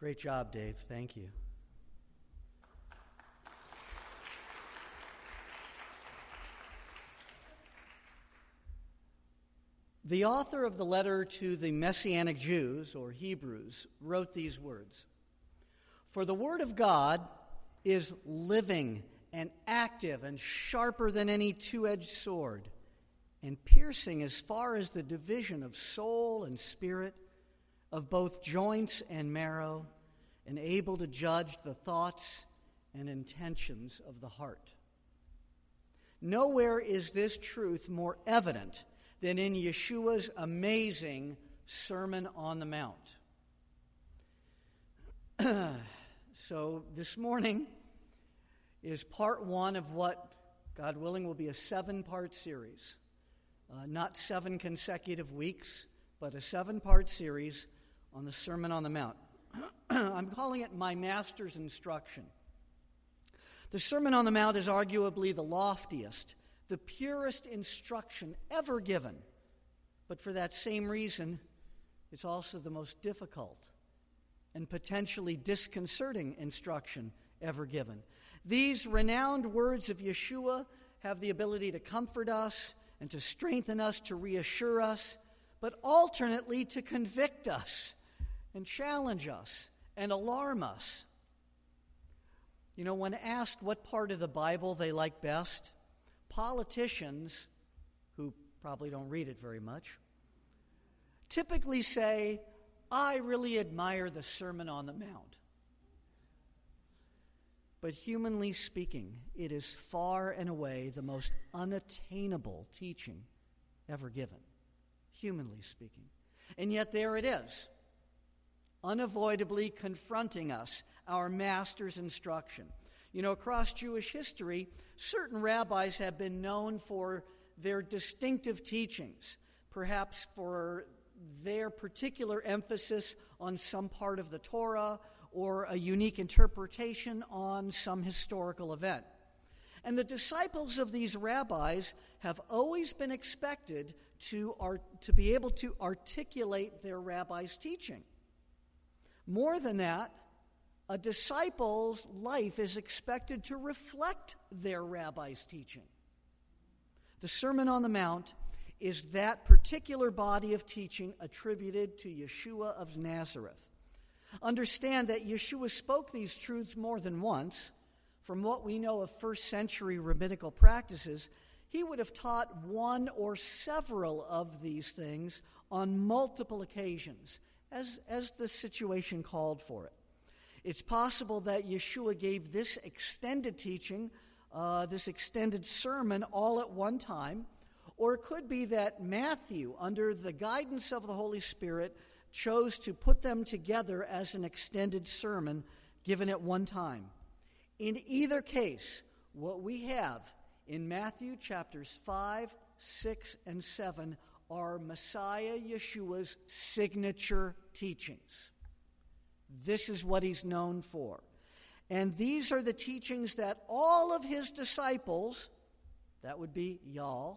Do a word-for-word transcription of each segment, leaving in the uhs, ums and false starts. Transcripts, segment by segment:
Great job, Dave. Thank you. The author of the letter to the Messianic Jews, or Hebrews, wrote these words: "For the word of God is living and active and sharper than any two-edged sword, and piercing as far as the division of soul and spirit, of both joints and marrow, and able to judge the thoughts and intentions of the heart." Nowhere is this truth more evident than in Yeshua's amazing Sermon on the Mount. So this morning is part one of what, God willing, will be a seven-part series. Uh, not seven consecutive weeks, but a seven-part series on the Sermon on the Mount. I'm calling it My Master's Instruction. The Sermon on the Mount is arguably the loftiest, the purest instruction ever given. But for that same reason, it's also the most difficult and potentially disconcerting instruction ever given. These renowned words of Yeshua have the ability to comfort us and to strengthen us, to reassure us, but alternately to convict us and challenge us and alarm us. You know, when asked what part of the Bible they like best, politicians, who probably don't read it very much, typically say, "I really admire the Sermon on the Mount." But humanly speaking, it is far and away the most unattainable teaching ever given, humanly speaking. And yet there it is, unavoidably confronting us, our master's instruction. You know, across Jewish history, certain rabbis have been known for their distinctive teachings, perhaps for their particular emphasis on some part of the Torah or a unique interpretation on some historical event. And the disciples of these rabbis have always been expected to, art- to be able to articulate their rabbi's teaching. More than that, a disciple's life is expected to reflect their rabbi's teaching. The Sermon on the Mount is that particular body of teaching attributed to Yeshua of Nazareth. Understand that Yeshua spoke these truths more than once. From what we know of first century rabbinical practices, he would have taught one or several of these things on multiple occasions, as, as the situation called for it. It's possible that Yeshua gave this extended teaching, uh, this extended sermon, all at one time, or it could be that Matthew, under the guidance of the Holy Spirit, chose to put them together as an extended sermon given at one time. In either case, what we have in Matthew chapters five, six, and seven are Messiah Yeshua's signature teachings. This is what he's known for. And these are the teachings that all of his disciples, that would be y'all,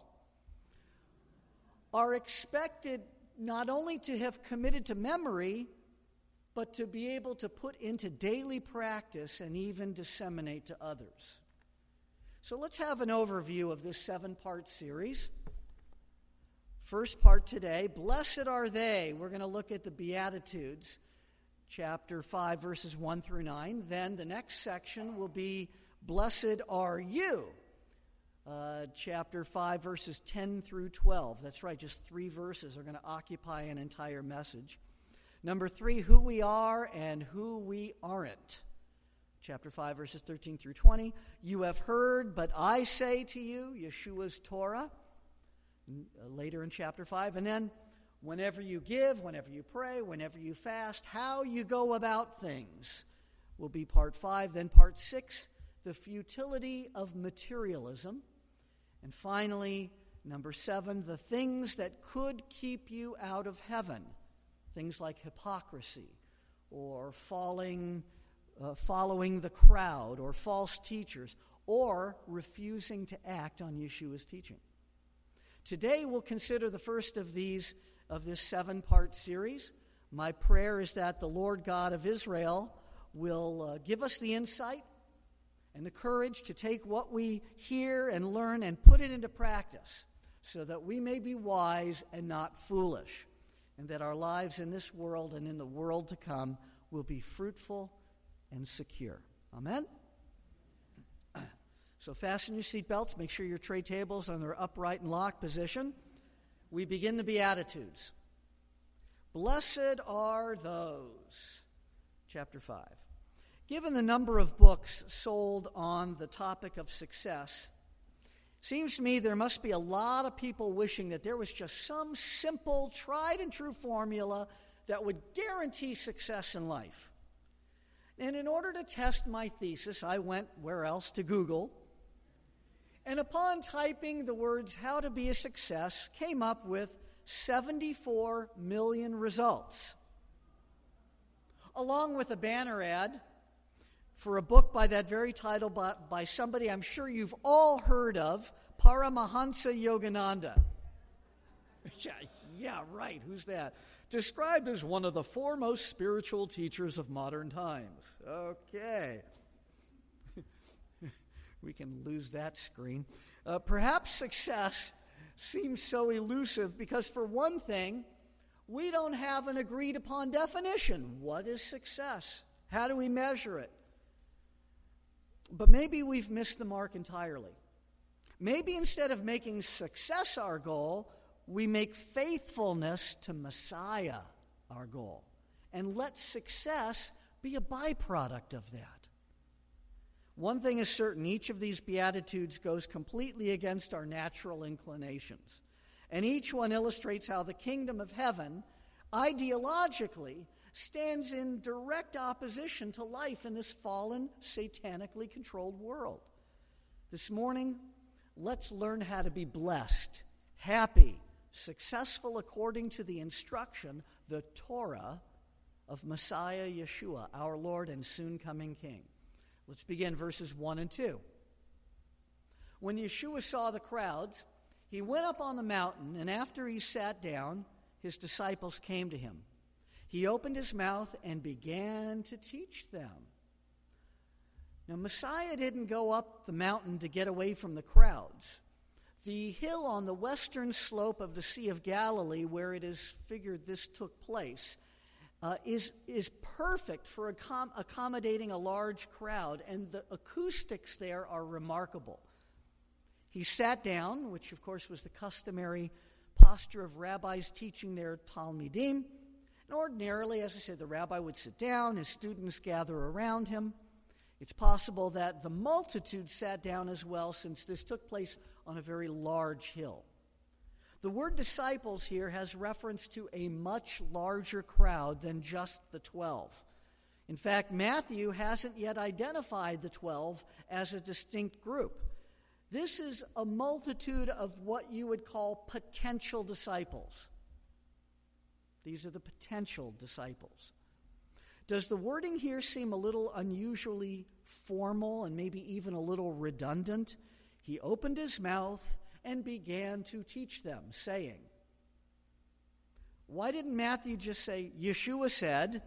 are expected not only to have committed to memory, but to be able to put into daily practice and even disseminate to others. So let's have an overview of this seven-part series. First part today, blessed are they. We're going to look at the Beatitudes, chapter five, verses one through nine. Then the next section will be, blessed are you, uh, chapter five, verses ten through twelve. That's right, just three verses are going to occupy an entire message. Number three, who we are and who we aren't. Chapter five, verses thirteen through twenty. You have heard, but I say to you, Yeshua's Torah, later in chapter five. And then, whenever you give, whenever you pray, whenever you fast, how you go about things will be part five. Then part six, the futility of materialism. And finally, number seven, the things that could keep you out of heaven. Things like hypocrisy or falling, uh, following the crowd or false teachers or refusing to act on Yeshua's teaching. Today we'll consider the first of these, of this seven-part series, My prayer is that the Lord God of Israel will uh, give us the insight and the courage to take what we hear and learn and put it into practice so that we may be wise and not foolish, and that our lives in this world and in the world to come will be fruitful and secure. Amen? So fasten your seatbelts. Make sure your tray tables are in their upright and locked position. We begin the Beatitudes. Blessed are those. Chapter five. Given the number of books sold on the topic of success, seems to me there must be a lot of people wishing that there was just some simple, tried and true formula that would guarantee success in life. And in order to test my thesis, I went where else? To Google. And upon typing the words "how to be a success," came up with seventy-four million results, along with a banner ad for a book by that very title by, by somebody I'm sure you've all heard of, Paramahansa Yogananda. yeah, yeah, right, who's that? Described as one of the foremost spiritual teachers of modern times. Okay. We can lose that screen. Uh, perhaps success seems so elusive because, for one thing, we don't have an agreed upon definition. What is success? How do we measure it? But maybe we've missed the mark entirely. Maybe instead of making success our goal, we make faithfulness to Messiah our goal, and let success be a byproduct of that. One thing is certain, each of these Beatitudes goes completely against our natural inclinations. And each one illustrates how the kingdom of heaven, ideologically, stands in direct opposition to life in this fallen, satanically controlled world. This morning, let's learn how to be blessed, happy, successful according to the instruction, the Torah, of Messiah Yeshua, our Lord and soon-coming King. Let's begin verses one and two. When Yeshua saw the crowds, he went up on the mountain, and after he sat down, his disciples came to him. He opened his mouth and began to teach them. Now, Messiah didn't go up the mountain to get away from the crowds. The hill on the western slope of the Sea of Galilee, where it is figured this took place, Uh, is is perfect for accom- accommodating a large crowd, and the acoustics there are remarkable. He sat down, which of course was the customary posture of rabbis teaching their Talmidim. And ordinarily, as I said, the rabbi would sit down, his students gather around him. It's possible that the multitude sat down as well, since this took place on a very large hill. The word disciples here has reference to a much larger crowd than just the twelve. In fact, Matthew hasn't yet identified the twelve as a distinct group. This is a multitude of what you would call potential disciples. These are the potential disciples. Does the wording here seem a little unusually formal and maybe even a little redundant? He opened his mouth and began to teach them, saying. Why didn't Matthew just say, Yeshua said?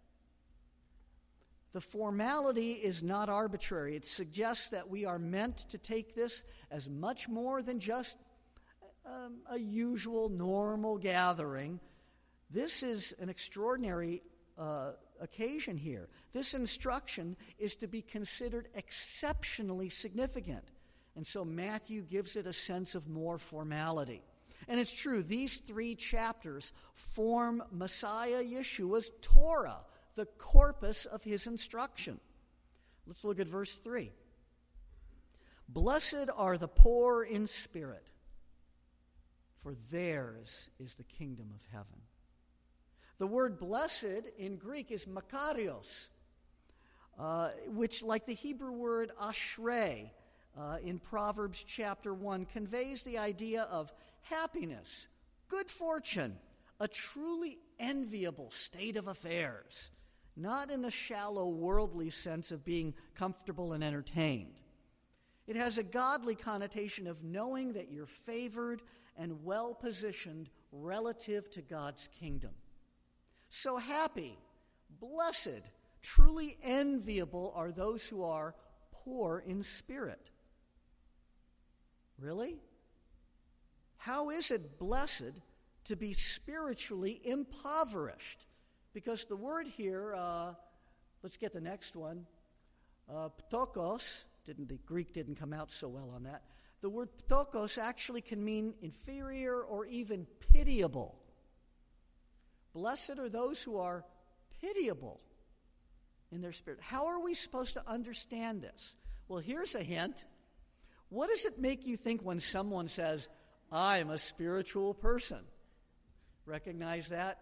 The formality is not arbitrary. It suggests that we are meant to take this as much more than just um, a usual, normal gathering. This is an extraordinary uh, occasion here. This instruction is to be considered exceptionally significant. And so Matthew gives it a sense of more formality. And it's true, these three chapters form Messiah Yeshua's Torah, the corpus of his instruction. Let's look at verse three. Blessed are the poor in spirit, for theirs is the kingdom of heaven. The word blessed in Greek is makarios, uh, which, like the Hebrew word ashrei, Uh, in Proverbs chapter one, conveys the idea of happiness, good fortune, a truly enviable state of affairs, not in the shallow worldly sense of being comfortable and entertained. It has a godly connotation of knowing that you're favored and well-positioned relative to God's kingdom. So happy, blessed, truly enviable are those who are poor in spirit. Really? How is it blessed to be spiritually impoverished? Because the word here, uh, let's get the next one, uh, ptokos, didn't, the Greek didn't come out so well on that. The word ptokos actually can mean inferior or even pitiable. Blessed are those who are pitiable in their spirit. How are we supposed to understand this? Well, here's a hint. What does it make you think when someone says, I'm a spiritual person? Recognize that?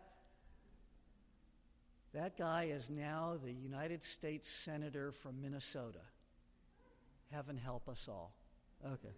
That guy is now the United States Senator from Minnesota. Heaven help us all. Okay.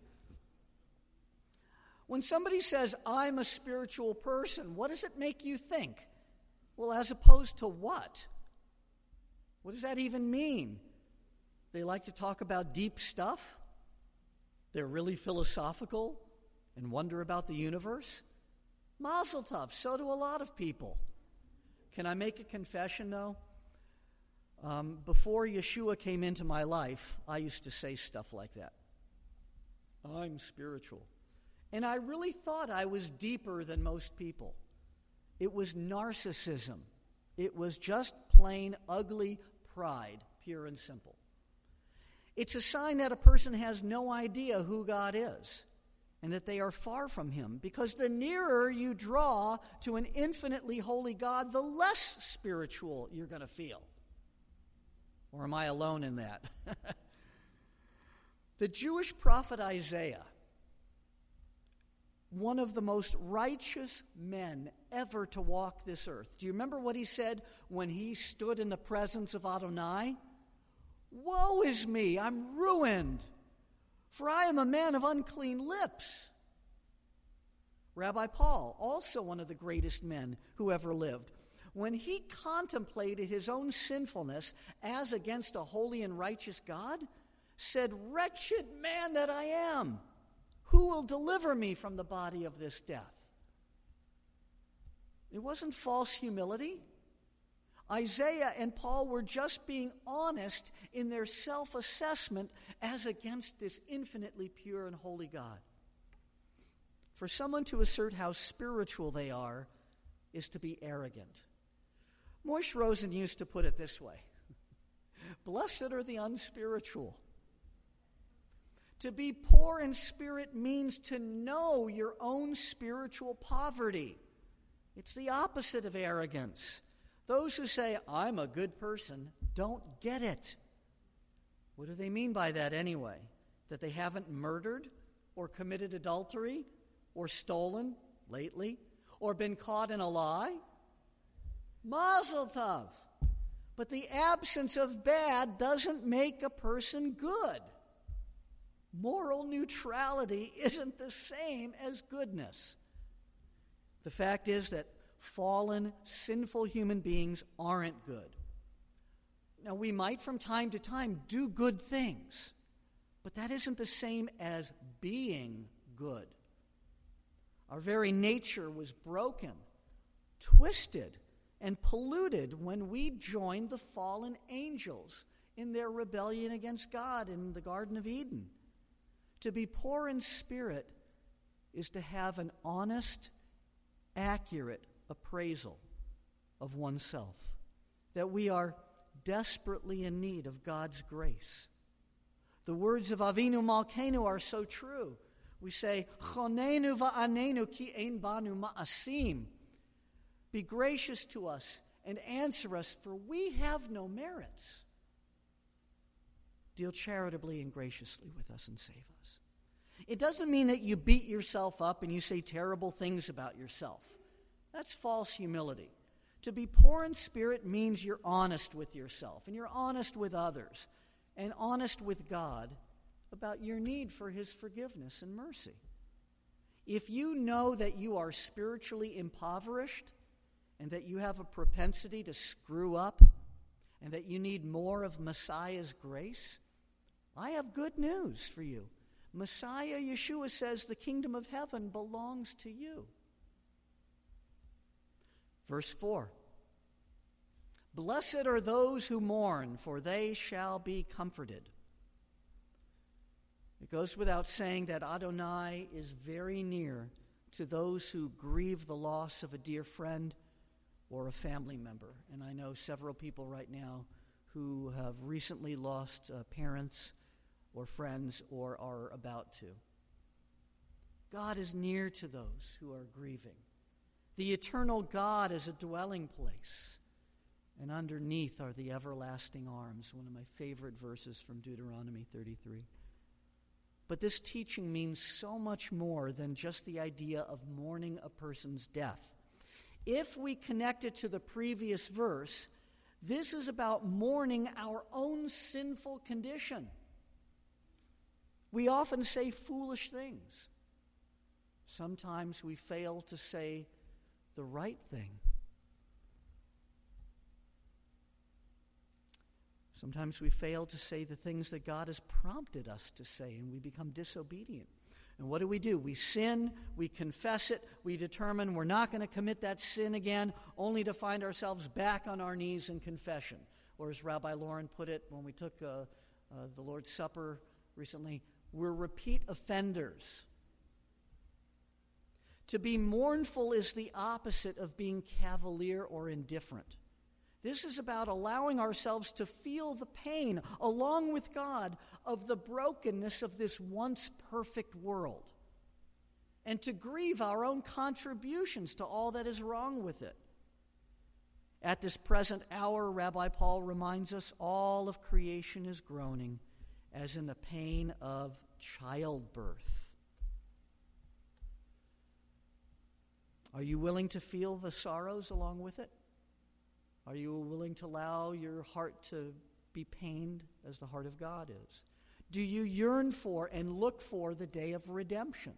When somebody says, I'm a spiritual person, what does it make you think? Well, as opposed to what? What does that even mean? They like to talk about deep stuff? They're really philosophical and wonder about the universe? Mazel tov, so do a lot of people. Can I make a confession, though? Um, before Yeshua came into my life, I used to say stuff like that. I'm spiritual. And I really thought I was deeper than most people. It was narcissism. It was just plain ugly pride, pure and simple. It's a sign that a person has no idea who God is and that they are far from him, because the nearer you draw to an infinitely holy God, the less spiritual you're going to feel. Or am I alone in that? The Jewish prophet Isaiah, one of the most righteous men ever to walk this earth. Do you remember what he said when he stood in the presence of Adonai? Woe is me, I'm ruined, for I am a man of unclean lips. Rabbi Paul, also one of the greatest men who ever lived, when he contemplated his own sinfulness as against a holy and righteous God, said, wretched man that I am, who will deliver me from the body of this death? It wasn't false humility. Isaiah and Paul were just being honest in their self-assessment as against this infinitely pure and holy God. For someone to assert how spiritual they are is to be arrogant. Moshe Rosen used to put it this way: blessed are the unspiritual. To be poor in spirit means to know your own spiritual poverty. It's the opposite of arrogance. Those who say, I'm a good person, don't get it. What do they mean by that anyway? That they haven't murdered or committed adultery or stolen lately or been caught in a lie? Mazel tov. But the absence of bad doesn't make a person good. Moral neutrality isn't the same as goodness. The fact is that fallen, sinful human beings aren't good. Now, we might from time to time do good things, but that isn't the same as being good. Our very nature was broken, twisted, and polluted when we joined the fallen angels in their rebellion against God in the Garden of Eden. To be poor in spirit is to have an honest, accurate appraisal of oneself, that we are desperately in need of God's grace. The words of Avinu Malkeinu are so true. We say, Chonenu va'anenu ki ein banu ma'asim. Be gracious to us and answer us, for we have no merits. Deal charitably and graciously with us and save us. It doesn't mean that you beat yourself up and you say terrible things about yourself. That's false humility. To be poor in spirit means you're honest with yourself and you're honest with others and honest with God about your need for his forgiveness and mercy. If you know that you are spiritually impoverished and that you have a propensity to screw up and that you need more of Messiah's grace, I have good news for you. Messiah Yeshua says the kingdom of heaven belongs to you. Verse four, Blessed are those who mourn, for they shall be comforted. It goes without saying that Adonai is very near to those who grieve the loss of a dear friend or a family member. And I know several people right now who have recently lost uh, parents or friends or are about to. God is near to those who are grieving. The eternal God is a dwelling place, and underneath are the everlasting arms, one of my favorite verses from Deuteronomy thirty-three. But this teaching means so much more than just the idea of mourning a person's death. If we connect it to the previous verse, this is about mourning our own sinful condition. We often say foolish things. Sometimes we fail to say the right thing. Sometimes we fail to say the things that God has prompted us to say, and we become disobedient. And what do we do? We sin, we confess it, we determine we're not going to commit that sin again, only to find ourselves back on our knees in confession. Or as Rabbi Lauren put it when we took uh, uh, the Lord's Supper recently, we're repeat offenders. To be mournful is the opposite of being cavalier or indifferent. This is about allowing ourselves to feel the pain, along with God, of the brokenness of this once perfect world, and to grieve our own contributions to all that is wrong with it. At this present hour, Rabbi Paul reminds us, all of creation is groaning, as in the pain of childbirth. Are you willing to feel the sorrows along with it? Are you willing to allow your heart to be pained as the heart of God is? Do you yearn for and look for the day of redemption?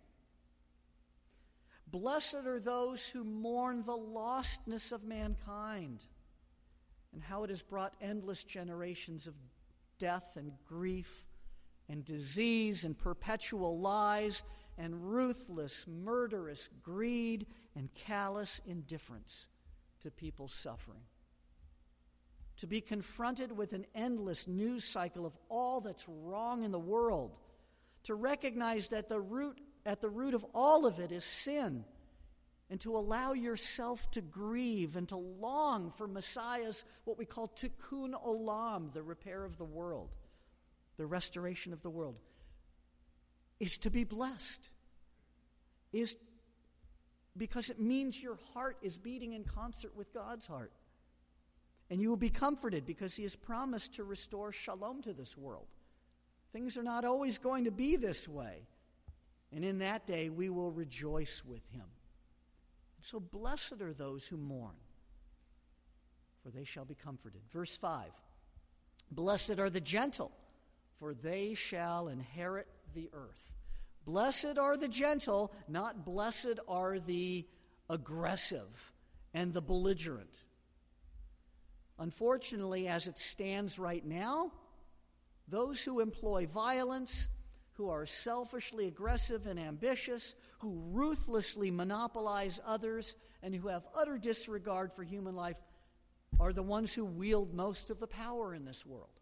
Blessed are those who mourn the lostness of mankind and how it has brought endless generations of death and grief and disease and perpetual lies and ruthless, murderous greed and callous indifference to people's suffering. To be confronted with an endless news cycle of all that's wrong in the world, to recognize that the root, at the root of all of it is sin, and to allow yourself to grieve and to long for Messiah's, what we call tikkun olam, the repair of the world, the restoration of the world, is to be blessed, is because it means your heart is beating in concert with God's heart. And you will be comforted because he has promised to restore shalom to this world. Things are not always going to be this way. And in that day, we will rejoice with him. So blessed are those who mourn, for they shall be comforted. Verse five, blessed are the gentle, for they shall inherit the earth. Blessed are the gentle, not blessed are the aggressive and the belligerent. Unfortunately, as it stands right now, those who employ violence, who are selfishly aggressive and ambitious, who ruthlessly monopolize others, and who have utter disregard for human life are the ones who wield most of the power in this world.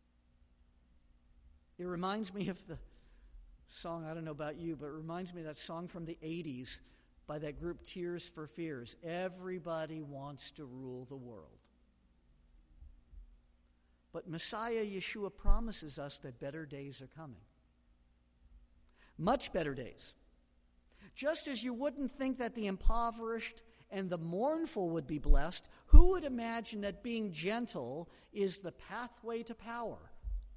It reminds me of the song, I don't know about you, but it reminds me of that song from the eighties by that group Tears for Fears. Everybody wants to rule the world. But Messiah Yeshua promises us that better days are coming. Much better days. Just as you wouldn't think that the impoverished and the mournful would be blessed, who would imagine that being gentle is the pathway to power?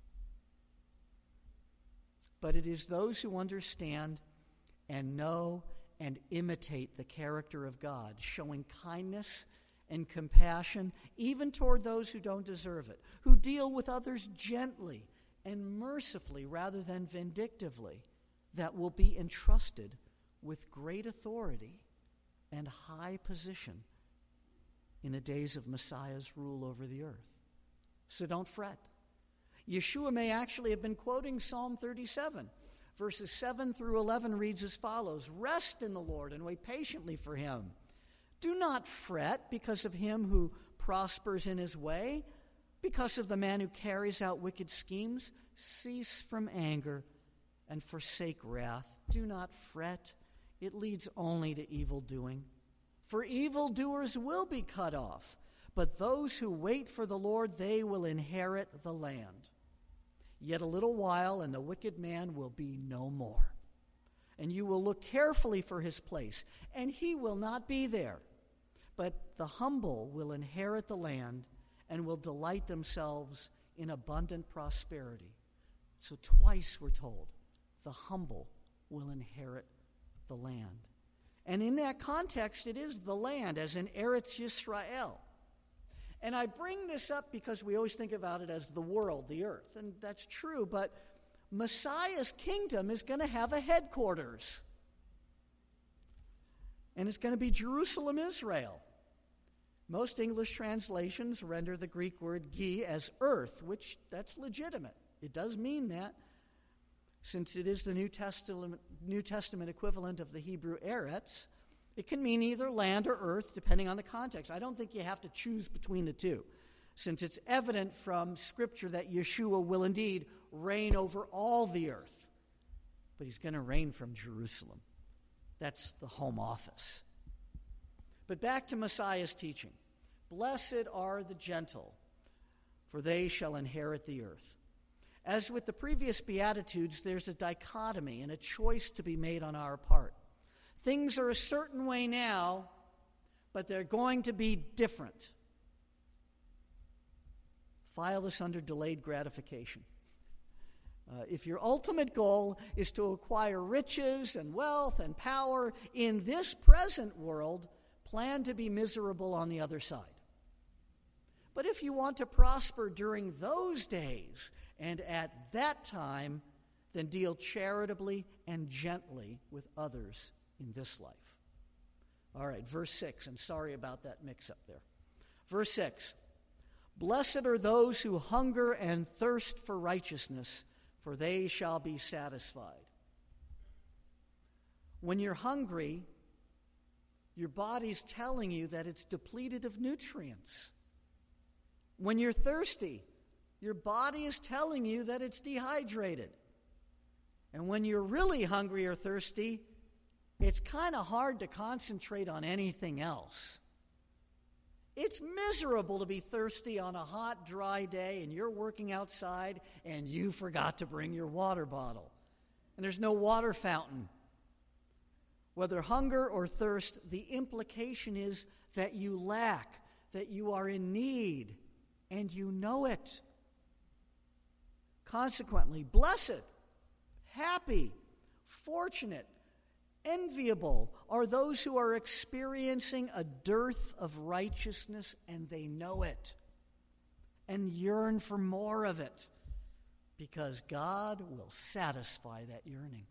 But it is those who understand and know and imitate the character of God, showing kindness and compassion even toward those who don't deserve it, who deal with others gently and mercifully rather than vindictively, that will be entrusted with great authority and high position in the days of Messiah's rule over the earth. So don't fret. Yeshua may actually have been quoting Psalm thirty-seven. Verses seven through eleven reads as follows, rest in the Lord and wait patiently for him. Do not fret because of him who prospers in his way, because of the man who carries out wicked schemes, cease from anger and forsake wrath. Do not fret. It leads only to evil doing. For evildoers will be cut off, but those who wait for the Lord, they will inherit the land. Yet a little while, and the wicked man will be no more. And you will look carefully for his place, and he will not be there. But the humble will inherit the land and will delight themselves in abundant prosperity. So twice we're told, the humble will inherit the land. And in that context, it is the land, as in Eretz Yisrael. And I bring this up because we always think about it as the world, the earth. And that's true, but Messiah's kingdom is going to have a headquarters. And it's going to be Jerusalem, Israel. Most English translations render the Greek word gi as earth, which that's legitimate. It does mean that, since it is the New Testament, New Testament equivalent of the Hebrew eretz. It can mean either land or earth, depending on the context. I don't think you have to choose between the two, since it's evident from Scripture that Yeshua will indeed reign over all the earth. But he's going to reign from Jerusalem. That's the home office. But back to Messiah's teaching. Blessed are the gentle, for they shall inherit the earth. As with the previous Beatitudes, there's a dichotomy and a choice to be made on our part. Things are a certain way now, but they're going to be different. File this under delayed gratification. Uh, if your ultimate goal is to acquire riches and wealth and power in this present world, plan to be miserable on the other side. But if you want to prosper during those days and at that time, then deal charitably and gently with others in this life. All right, verse six, and sorry about that mix-up there. Verse six, blessed are those who hunger and thirst for righteousness, for they shall be satisfied. When you're hungry, your body's telling you that it's depleted of nutrients. When you're thirsty, your body is telling you that it's dehydrated. And when you're really hungry or thirsty, it's kind of hard to concentrate on anything else. It's miserable to be thirsty on a hot, dry day and you're working outside and you forgot to bring your water bottle. And there's no water fountain. Whether hunger or thirst, the implication is that you lack, that you are in need, and you know it. Consequently, blessed, happy, fortunate, enviable are those who are experiencing a dearth of righteousness and they know it and yearn for more of it because God will satisfy that yearning.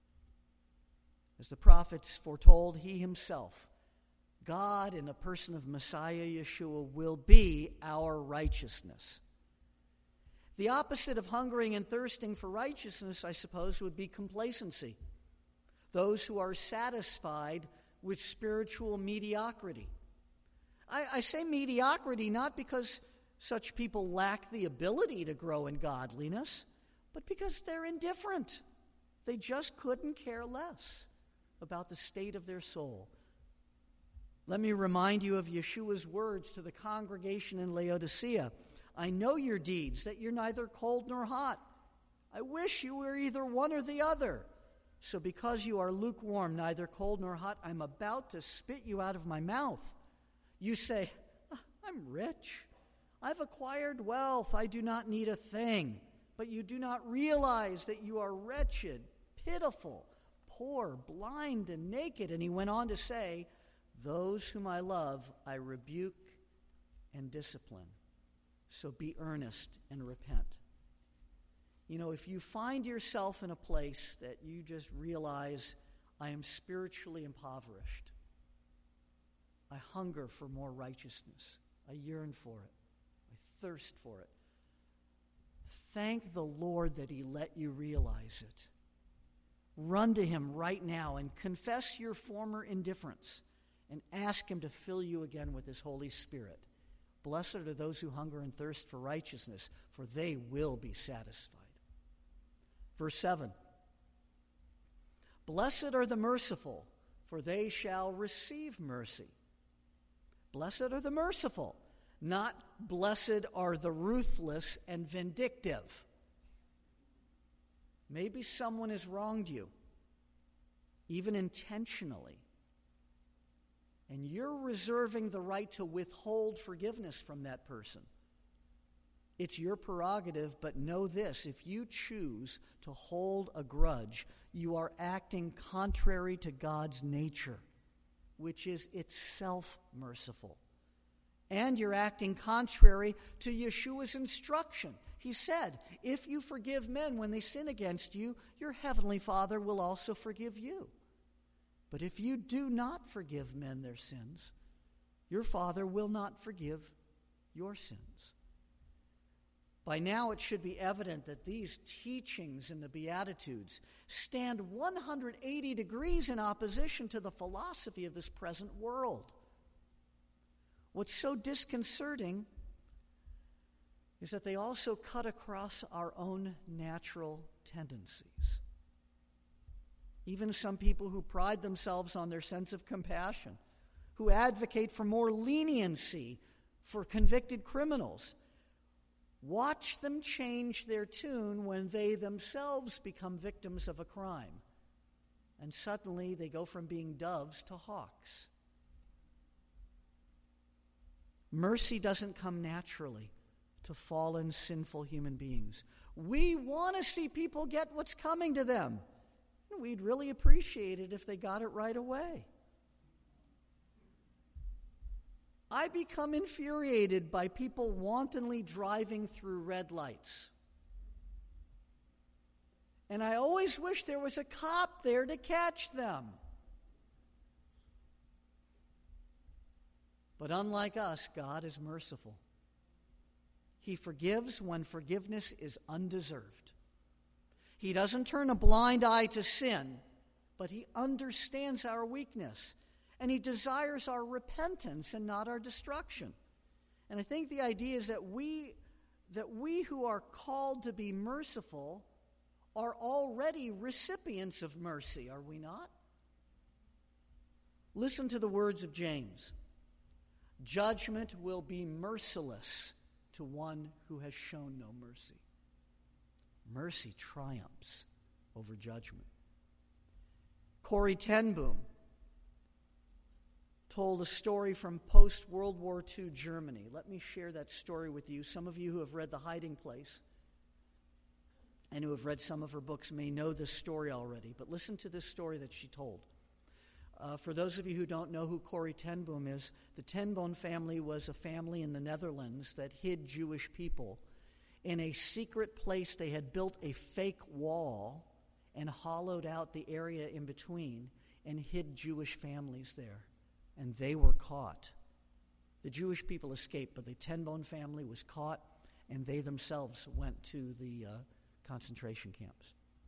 As the prophets foretold, he himself, God in the person of Messiah Yeshua, will be our righteousness. The opposite of hungering and thirsting for righteousness, I suppose, would be complacency. Those who are satisfied with spiritual mediocrity. I, I say mediocrity not because such people lack the ability to grow in godliness, but because they're indifferent. They just couldn't care less about the state of their soul. Let me remind you of Yeshua's words to the congregation in Laodicea. I know your deeds, that you're neither cold nor hot. I wish you were either one or the other. So because you are lukewarm, neither cold nor hot, I'm about to spit you out of my mouth. You say, I'm rich. I've acquired wealth. I do not need a thing. But you do not realize that you are wretched, pitiful, poor, blind, and naked. And he went on to say, those whom I love, I rebuke and discipline. So be earnest and repent. You know, if you find yourself in a place that you just realize, I am spiritually impoverished, I hunger for more righteousness, I yearn for it, I thirst for it, thank the Lord that he let you realize it. Run to him right now and confess your former indifference and ask him to fill you again with his Holy Spirit. Blessed are those who hunger and thirst for righteousness, for they will be satisfied. Verse seven. Blessed are the merciful, for they shall receive mercy. Blessed are the merciful, not blessed are the ruthless and vindictive. Maybe someone has wronged you, even intentionally, and you're reserving the right to withhold forgiveness from that person. It's your prerogative, but know this: if you choose to hold a grudge, you are acting contrary to God's nature, which is itself merciful. And you're acting contrary to Yeshua's instruction. He said, if you forgive men when they sin against you, your heavenly Father will also forgive you. But if you do not forgive men their sins, your Father will not forgive your sins. By now it should be evident that these teachings in the Beatitudes stand one hundred eighty degrees in opposition to the philosophy of this present world. What's so disconcerting is that they also cut across our own natural tendencies. Even some people who pride themselves on their sense of compassion, who advocate for more leniency for convicted criminals, watch them change their tune when they themselves become victims of a crime. And suddenly they go from being doves to hawks. Mercy doesn't come naturally to fallen, sinful human beings. We want to see people get what's coming to them. We'd really appreciate it if they got it right away. I become infuriated by people wantonly driving through red lights. And I always wish there was a cop there to catch them. But unlike us, God is merciful. He forgives when forgiveness is undeserved. He doesn't turn a blind eye to sin, but he understands our weakness. And he desires our repentance and not our destruction. And I think the idea is that we, that we who are called to be merciful are already recipients of mercy, are we not? Listen to the words of James. Judgment will be merciless to one who has shown no mercy. Mercy triumphs over judgment. Corrie ten Boom told a story from post-World War Two Germany. Let me share that story with you. Some of you who have read The Hiding Place and who have read some of her books may know this story already, but listen to this story that she told. Uh, for those of you who don't know who Corrie ten Boom is, the ten Boom family was a family in the Netherlands that hid Jewish people. In a secret place, they had built a fake wall and hollowed out the area in between and hid Jewish families there. And they were caught. The Jewish people escaped, but the ten Boom family was caught, and they themselves went to the uh, concentration camps.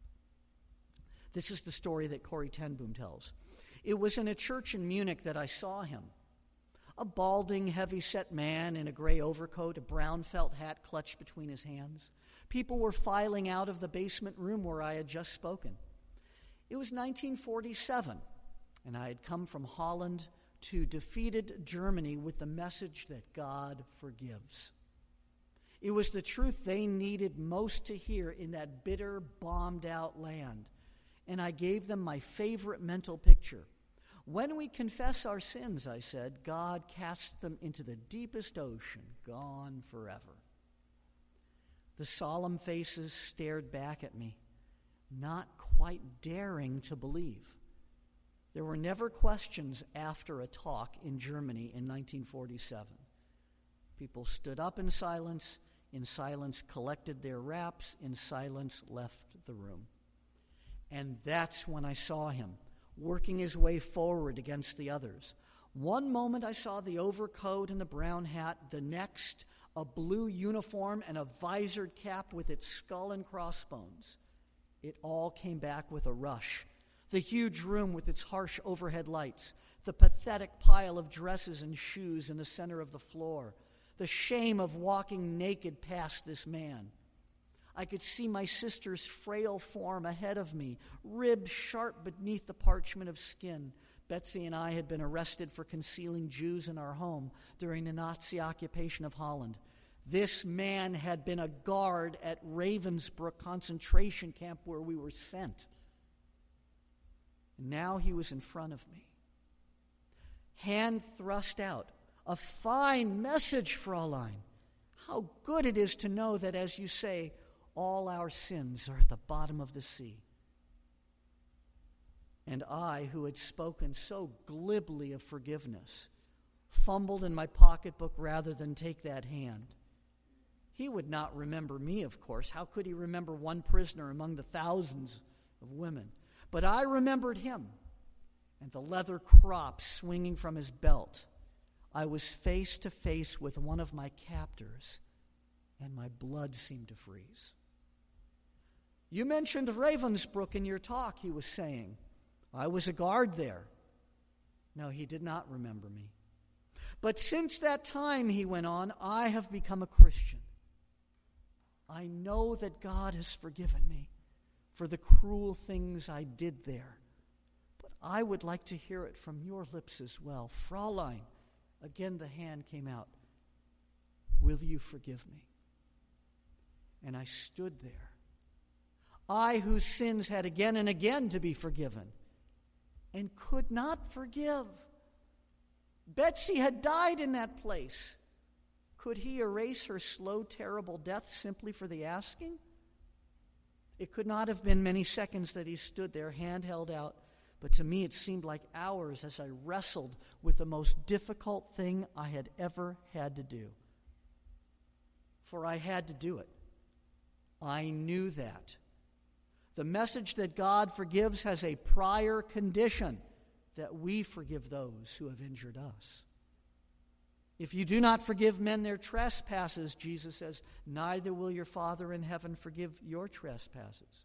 This is the story that Corrie ten Boom tells. It was in a church in Munich that I saw him. A balding, heavy-set man in a gray overcoat, a brown felt hat clutched between his hands. People were filing out of the basement room where I had just spoken. It was nineteen forty-seven, and I had come from Holland to defeated Germany with the message that God forgives. It was the truth they needed most to hear in that bitter, bombed-out land. And I gave them my favorite mental picture. When we confess our sins, I said, God casts them into the deepest ocean, gone forever. The solemn faces stared back at me, not quite daring to believe. There were never questions after a talk in Germany in nineteen forty-seven. People stood up in silence, in silence collected their wraps, in silence left the room. And that's when I saw him, working his way forward against the others. One moment I saw the overcoat and the brown hat, the next a blue uniform and a visored cap with its skull and crossbones. It all came back with a rush. The huge room with its harsh overhead lights, the pathetic pile of dresses and shoes in the center of the floor, the shame of walking naked past this man. I could see my sister's frail form ahead of me, ribs sharp beneath the parchment of skin. Betsy and I had been arrested for concealing Jews in our home during the Nazi occupation of Holland. This man had been a guard at Ravensbrück concentration camp where we were sent. And now he was in front of me. Hand thrust out. A fine message, Fraulein. How good it is to know that, as you say, all our sins are at the bottom of the sea. And I, who had spoken so glibly of forgiveness, fumbled in my pocketbook rather than take that hand. He would not remember me, of course. How could he remember one prisoner among the thousands of women? But I remembered him, and the leather crop swinging from his belt. I was face to face with one of my captors, and my blood seemed to freeze. You mentioned Ravensbrück in your talk, he was saying. I was a guard there. No, he did not remember me. But since that time, he went on, I have become a Christian. I know that God has forgiven me for the cruel things I did there. But I would like to hear it from your lips as well. Fraulein, again the hand came out. Will you forgive me? And I stood there. I, whose sins had again and again to be forgiven, and could not forgive. Betsy had died in that place. Could he erase her slow, terrible death simply for the asking? It could not have been many seconds that he stood there, hand held out, but to me it seemed like hours as I wrestled with the most difficult thing I had ever had to do. For I had to do it. I knew that. The message that God forgives has a prior condition, that we forgive those who have injured us. If you do not forgive men their trespasses, Jesus says, neither will your Father in heaven forgive your trespasses.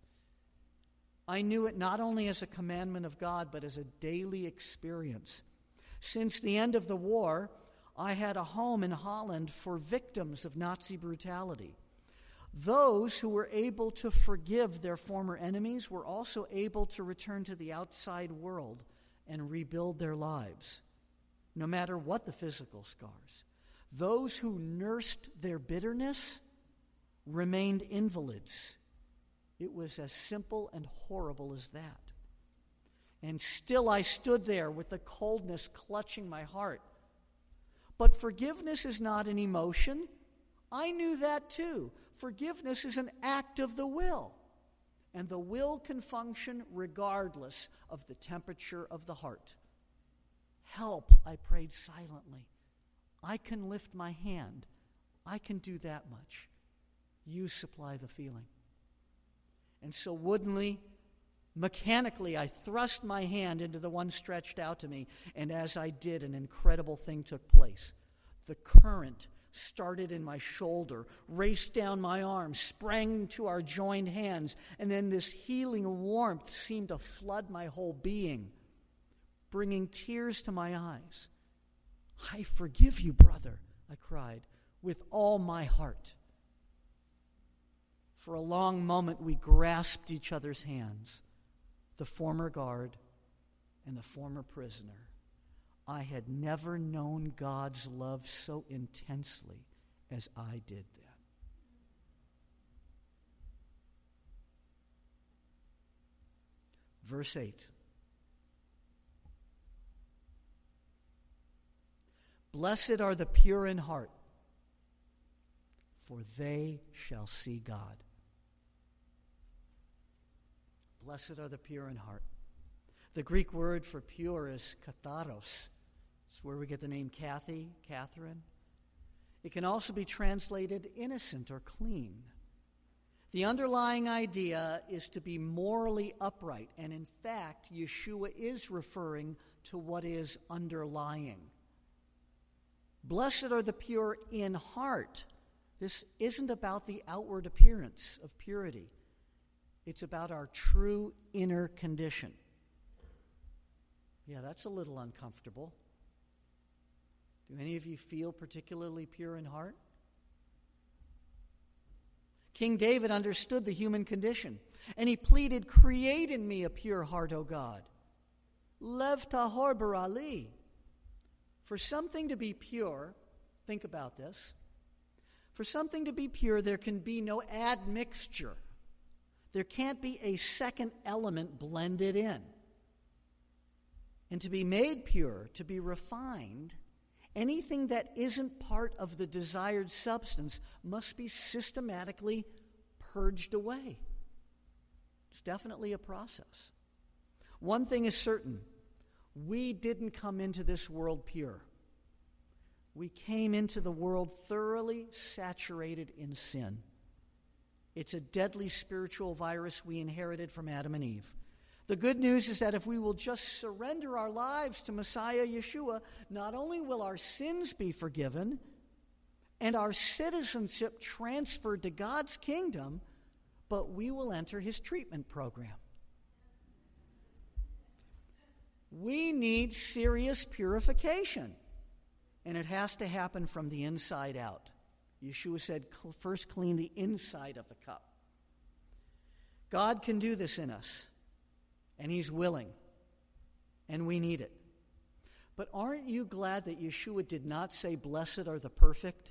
I knew it not only as a commandment of God, but as a daily experience. Since the end of the war, I had a home in Holland for victims of Nazi brutality. Those who were able to forgive their former enemies were also able to return to the outside world and rebuild their lives, no matter what the physical scars. Those who nursed their bitterness remained invalids. It was as simple and horrible as that. And still I stood there with the coldness clutching my heart. But forgiveness is not an emotion. I knew that too. Forgiveness is an act of the will. And the will can function regardless of the temperature of the heart. Help, I prayed silently. I can lift my hand. I can do that much. You supply the feeling. And so woodenly, mechanically, I thrust my hand into the one stretched out to me, and as I did, an incredible thing took place. The current started in my shoulder, raced down my arm, sprang to our joined hands, and then this healing warmth seemed to flood my whole being, bringing tears to my eyes. I forgive you, brother, I cried, with all my heart. For a long moment, we grasped each other's hands, the former guard and the former prisoner. I had never known God's love so intensely as I did then. Verse eight. Blessed are the pure in heart, for they shall see God. Blessed are the pure in heart. The Greek word for pure is katharos. It's where we get the name Kathy, Catherine. It can also be translated innocent or clean. The underlying idea is to be morally upright, and in fact, Yeshua is referring to what is underlying. Blessed are the pure in heart. This isn't about the outward appearance of purity. It's about our true inner condition. Yeah, that's a little uncomfortable. Do any of you feel particularly pure in heart? King David understood the human condition, and he pleaded, "Create in me a pure heart, O God. Lev tahor barali." For something to be pure, think about this. For something to be pure, there can be no admixture. There can't be a second element blended in. And to be made pure, to be refined, anything that isn't part of the desired substance must be systematically purged away. It's definitely a process. One thing is certain. We didn't come into this world pure. We came into the world thoroughly saturated in sin. It's a deadly spiritual virus we inherited from Adam and Eve. The good news is that if we will just surrender our lives to Messiah Yeshua, not only will our sins be forgiven and our citizenship transferred to God's kingdom, but we will enter his treatment program. We need serious purification, and it has to happen from the inside out. Yeshua said, first clean the inside of the cup. God can do this in us. And he's willing. And we need it. But aren't you glad that Yeshua did not say, "Blessed are the perfect"?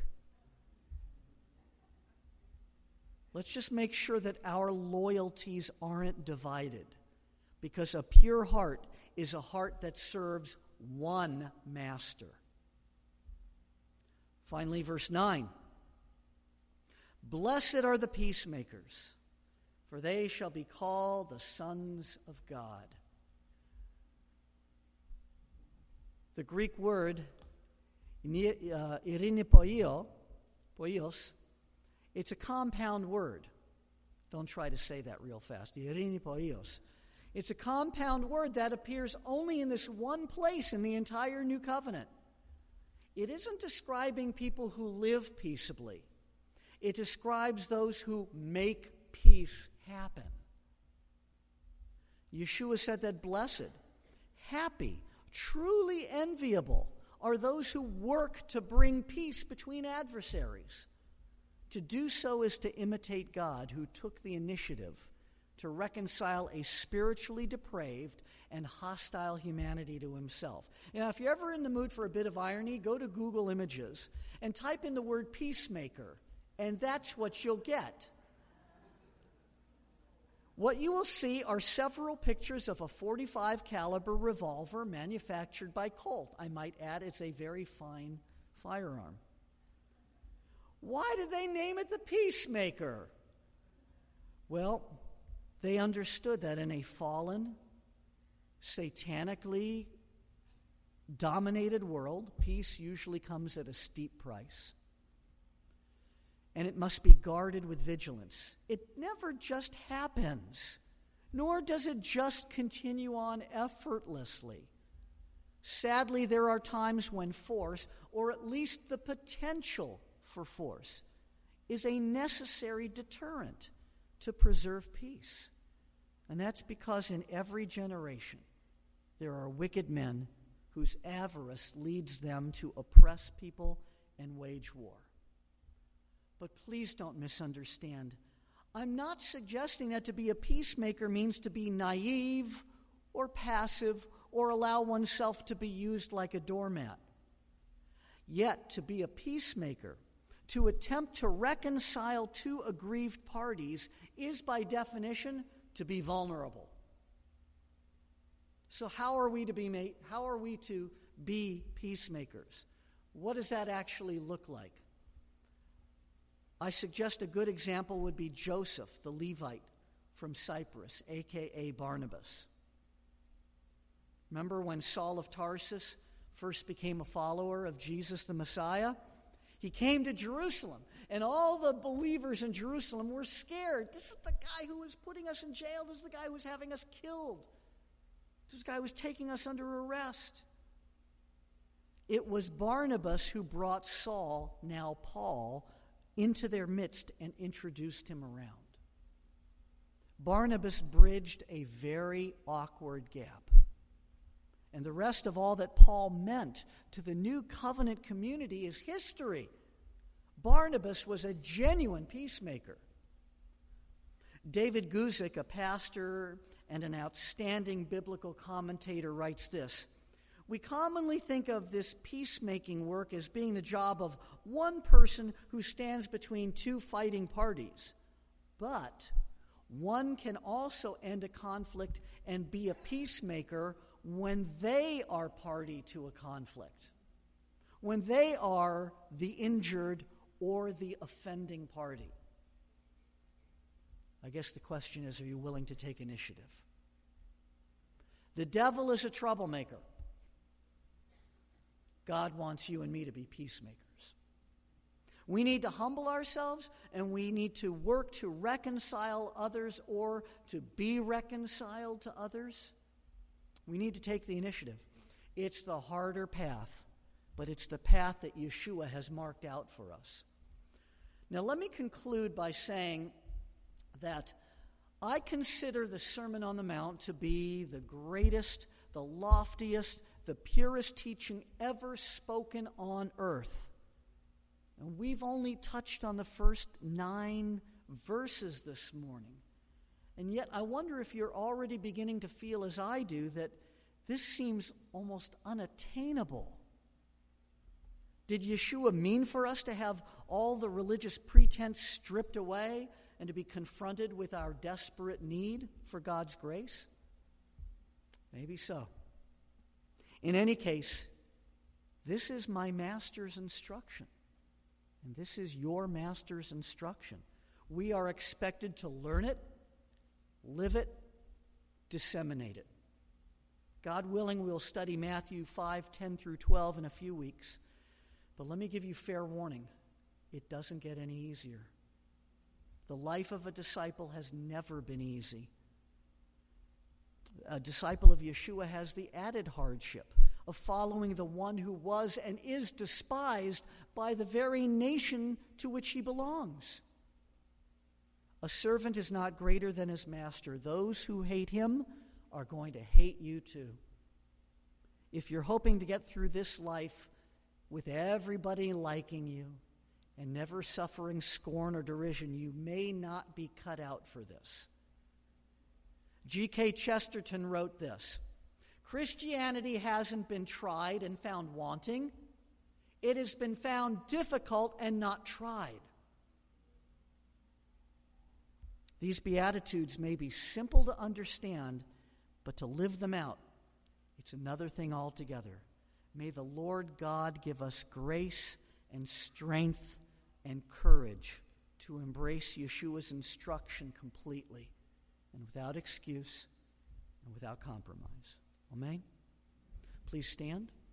Let's just make sure that our loyalties aren't divided. Because a pure heart is a heart that serves one master. Finally, verse nine. Blessed are the peacemakers, for they shall be called the sons of God. The Greek word, irinipoio, poios, it's a compound word. Don't try to say that real fast. Irinipoios. It's a compound word that appears only in this one place in the entire New Covenant. It isn't describing people who live peaceably. It describes those who make peace happen. Yeshua said that blessed, happy, truly enviable are those who work to bring peace between adversaries. To do so is to imitate God, who took the initiative to reconcile a spiritually depraved and hostile humanity to himself. Now, if you're ever in the mood for a bit of irony, go to Google Images and type in the word peacemaker, and that's what you'll get. What you will see are several pictures of a forty-five caliber revolver manufactured by Colt. I might add, it's a very fine firearm. Why did they name it the Peacemaker? Well, they understood that in a fallen, satanically dominated world, peace usually comes at a steep price. And it must be guarded with vigilance. It never just happens, nor does it just continue on effortlessly. Sadly, there are times when force, or at least the potential for force, is a necessary deterrent to preserve peace. And that's because in every generation, there are wicked men whose avarice leads them to oppress people and wage war. But please don't misunderstand. I'm not suggesting that to be a peacemaker means to be naive or passive or allow oneself to be used like a doormat. Yet, to be a peacemaker, to attempt to reconcile two aggrieved parties, is by definition to be vulnerable. So how are we to be made, how are we to be peacemakers? What does that actually look like? I suggest a good example would be Joseph, the Levite from Cyprus, a k a. Barnabas. Remember when Saul of Tarsus first became a follower of Jesus the Messiah? He came to Jerusalem, and all the believers in Jerusalem were scared. This is the guy who was putting us in jail. This is the guy who was having us killed. This guy was taking us under arrest. It was Barnabas who brought Saul, now Paul, into their midst and introduced him around. Barnabas bridged a very awkward gap. And the rest of all that Paul meant to the new covenant community is history. Barnabas was a genuine peacemaker. David Guzik, a pastor and an outstanding biblical commentator, writes this: "We commonly think of this peacemaking work as being the job of one person who stands between two fighting parties. But one can also end a conflict and be a peacemaker when they are party to a conflict, when they are the injured or the offending party." I guess the question is, are you willing to take initiative? The devil is a troublemaker. God wants you and me to be peacemakers. We need to humble ourselves, and we need to work to reconcile others or to be reconciled to others. We need to take the initiative. It's the harder path, but it's the path that Yeshua has marked out for us. Now, let me conclude by saying that I consider the Sermon on the Mount to be the greatest, the loftiest, the purest teaching ever spoken on earth. And we've only touched on the first nine verses this morning. And yet I wonder if you're already beginning to feel, as I do, that this seems almost unattainable. Did Yeshua mean for us to have all the religious pretense stripped away and to be confronted with our desperate need for God's grace? Maybe so. In any case, this is my master's instruction. And this is your master's instruction. We are expected to learn it, live it, disseminate it. God willing, we'll study Matthew five, ten through twelve in a few weeks. But let me give you fair warning. It doesn't get any easier. The life of a disciple has never been easy. A disciple of Yeshua has the added hardship of following the one who was and is despised by the very nation to which he belongs. A servant is not greater than his master. Those who hate him are going to hate you too. If you're hoping to get through this life with everybody liking you and never suffering scorn or derision, you may not be cut out for this. G K Chesterton wrote this: "Christianity hasn't been tried and found wanting. It has been found difficult and not tried." These Beatitudes may be simple to understand, but to live them out, it's another thing altogether. May the Lord God give us grace and strength and courage to embrace Yeshua's instruction completely and without excuse and without compromise. Amen? Please stand.